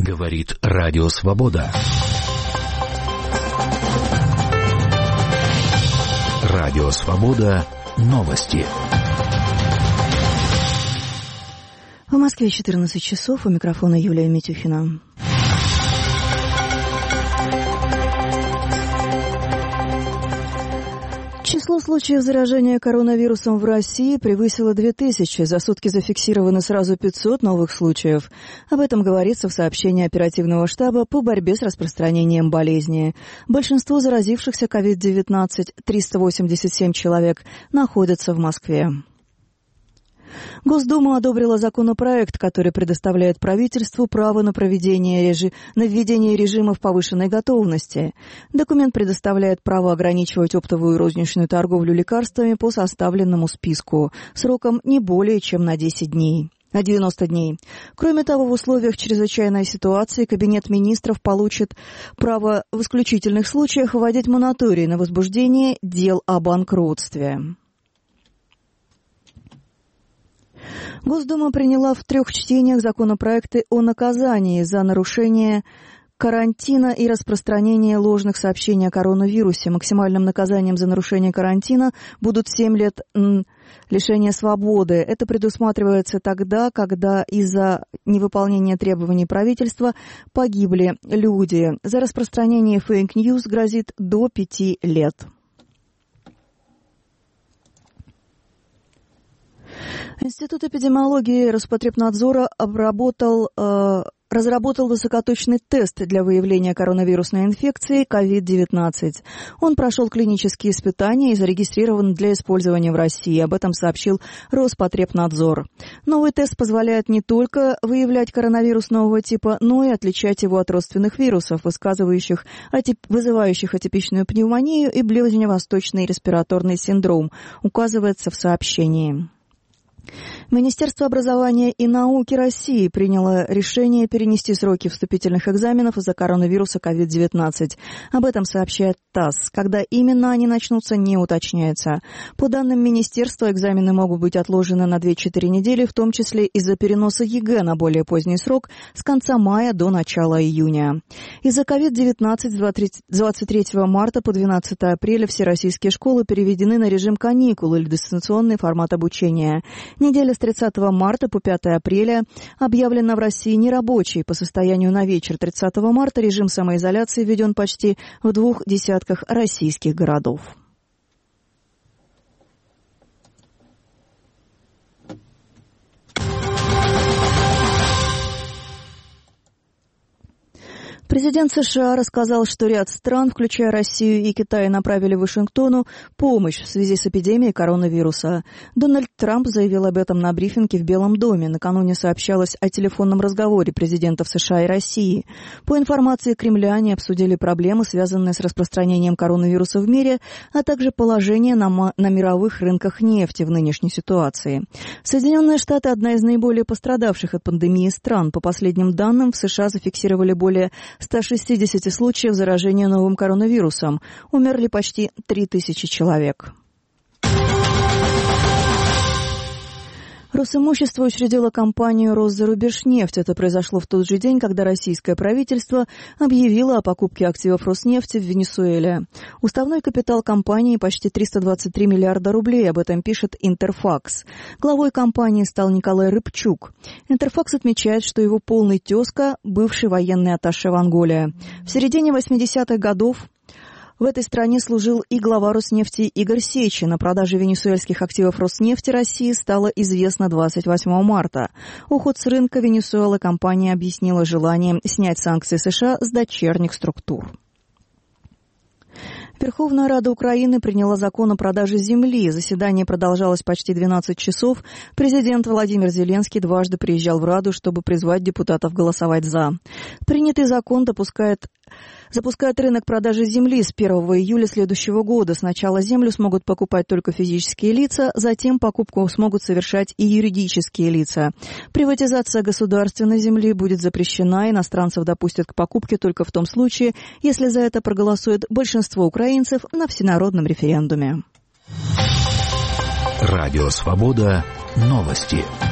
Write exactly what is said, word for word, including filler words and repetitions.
Говорит Радио Свобода. Радио Свобода. Новости. В Москве четырнадцать часов. У микрофона Юлия Митюхина. Число случаев заражения коронавирусом в России превысило две тысячи. За сутки зафиксировано сразу пятьсот новых случаев. Об этом говорится в сообщении оперативного штаба по борьбе с распространением болезни. Большинство заразившихся ковид девятнадцать, триста восемьдесят семь человек, находятся в Москве. Госдума одобрила законопроект, который предоставляет правительству право на проведение режи... на введение режимов повышенной готовности. Документ предоставляет право ограничивать оптовую и розничную торговлю лекарствами по составленному списку сроком не более чем на десять дней. На девяносто дней. Кроме того, в условиях чрезвычайной ситуации Кабинет министров получит право в исключительных случаях вводить мораторий на возбуждение дел о банкротстве. Госдума приняла в трех чтениях законопроекты о наказании за нарушение карантина и распространение ложных сообщений о коронавирусе. Максимальным наказанием за нарушение карантина будут семь лет лишения свободы. Это предусматривается тогда, когда из-за невыполнения требований правительства погибли люди. За распространение фейк-ньюс грозит до пяти лет. Институт эпидемиологии Роспотребнадзора обработал, э, разработал высокоточный тест для выявления коронавирусной инфекции ковид девятнадцать. Он прошел клинические испытания и зарегистрирован для использования в России. Об этом сообщил Роспотребнадзор. Новый тест позволяет не только выявлять коронавирус нового типа, но и отличать его от родственных вирусов, высказывающих, атип... вызывающих атипичную пневмонию и ближневосточный респираторный синдром, указывается в сообщении. Министерство образования и науки России приняло решение перенести сроки вступительных экзаменов из-за коронавируса ковид девятнадцать. Об этом сообщает ТАСС. Когда именно они начнутся, не уточняется. По данным министерства, экзамены могут быть отложены на две-четыре недели, в том числе из-за переноса ЕГЭ на более поздний срок с конца мая до начала июня. Из-за ковид девятнадцать с двадцать третьего марта по двенадцатое апреля все российские школы переведены на режим каникул или дистанционный формат обучения. Неделя с тридцатого марта по пятое апреля объявлена в России нерабочей. По состоянию на вечер тридцатого марта режим самоизоляции введен почти в двух десятках российских городов. Президент США рассказал, что ряд стран, включая Россию и Китай, направили Вашингтону помощь в связи с эпидемией коронавируса. Дональд Трамп заявил об этом на брифинге в Белом доме. Накануне сообщалось о телефонном разговоре президентов США и России. По информации Кремля, они обсудили проблемы, связанные с распространением коронавируса в мире, а также положение на, на мировых рынках нефти в нынешней ситуации. Соединенные Штаты – одна из наиболее пострадавших от пандемии стран. По последним данным, в США зафиксировали более ста шестидесяти случаев заражения новым коронавирусом. Умерли почти три тысячи человек. Росимущество учредило компанию «Росзарубежнефть». Это произошло в тот же день, когда российское правительство объявило о покупке активов Роснефти в Венесуэле. Уставной капитал компании почти триста двадцать три миллиарда рублей, об этом пишет Интерфакс. Главой компании стал Николай Рыбчук. Интерфакс отмечает, что его полный тезка – бывший военный атташе в Анголе. В середине восьмидесятых годов в этой стране служил и глава Роснефти Игорь Сечин. О продаже венесуэльских активов Роснефти России стало известно двадцать восьмого марта. Уход с рынка Венесуэлы компания объяснила желанием снять санкции США с дочерних структур. Верховная Рада Украины приняла закон о продаже земли. Заседание продолжалось почти двенадцать часов. Президент Владимир Зеленский дважды приезжал в Раду, чтобы призвать депутатов голосовать «за». Принятый закон допускает запускает рынок продажи земли с первого июля следующего года. Сначала землю смогут покупать только физические лица, затем покупку смогут совершать и юридические лица. Приватизация государственной земли будет запрещена, иностранцев допустят к покупке только в том случае, если за это проголосует большинство украинцев на всенародном референдуме. Радио Свобода. Новости.